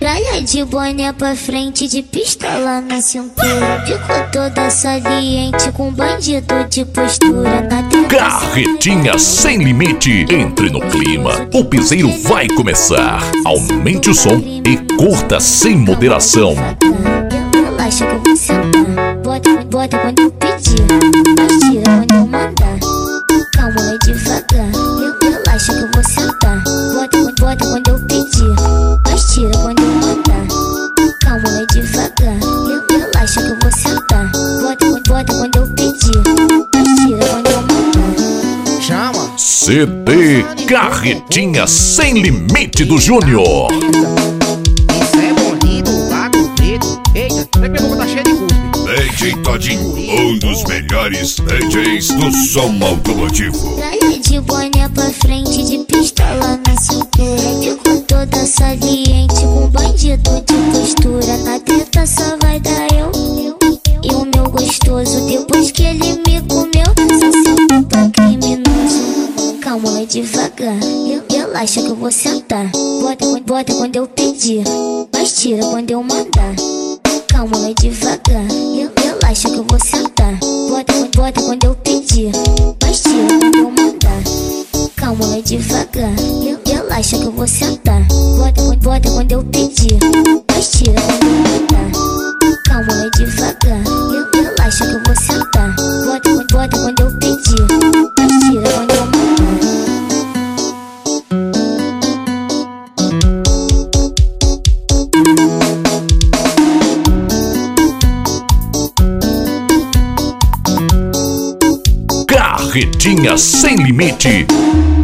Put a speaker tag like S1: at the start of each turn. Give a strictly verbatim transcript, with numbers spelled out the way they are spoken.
S1: Praia de boné pra frente, de pistola na cintura. Ficou toda saliente com bandido de postura na teta.
S2: Carretinha sem limite, entre no clima, o piseiro vai começar. Aumente o som e curta sem moderação.
S1: Relaxa que eu vou sentar. Bota, bota quando eu pedir, mas tira quando eu mandar. Calma, é devagar. Relaxa que eu vou sentar. Bota, bota quando eu pedir, mas tira quando eu mandar. Calma, é devagar. Relaxa que eu vou sentar. Bota, bota quando eu pedir, mas tira quando eu mandar.
S3: Chama
S2: C D Carretinha Sem Limite do Júnior.
S3: Isso é bonito, lago preto. Eita, será que minha boca tá cheia de cuspe?
S4: D J Todinho, um dos melhores D Js do som automotivo.
S1: Praia de boné pra frente, de pistola na cintura. Ficou toda saliente com bandido de postura. Na teta só vai dar eu e o meu gostoso. Depois que ele me comeu, só senta pra criminoso. Calma, é devagar. Relaxa que eu vou sentar. Bota, bota quando eu pedir, mas tira quando eu mandar. Calma, é devagar. Relaxa que eu vou sentar. Bota, bota quando eu pedir, mas tira quando eu mandar. Calma, é devagar. Relaxa que eu vou sentar. Bota, bota quando eu pedir, mas tira quando eu mandar. Calma, é devagar. Relaxa que eu vou sentar. Bota, bota quando eu pedir, mas tira quando eu mandar.
S2: Carretinha Sem Limite.